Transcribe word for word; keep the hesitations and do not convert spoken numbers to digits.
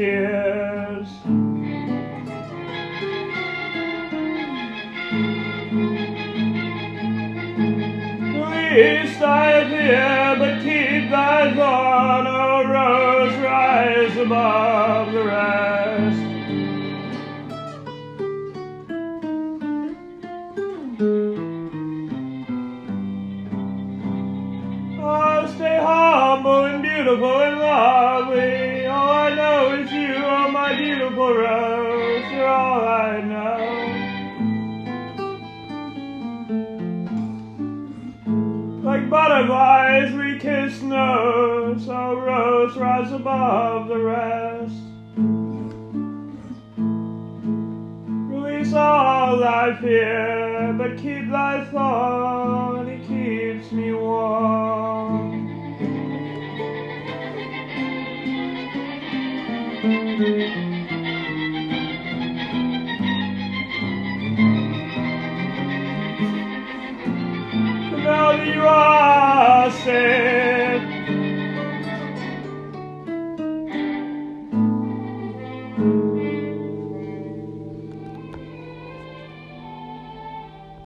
tears. Least I fear, but keep thy thorn, O rose, rise above the rest. Oh, stay humble and beautiful and lovely. All I know is you, oh my beautiful rose, you're all I know. Like butterflies we kiss nose, oh rose, rise above the rest. Release all thy fear, but keep thy thorn, it keeps me warm. Now that you are safe,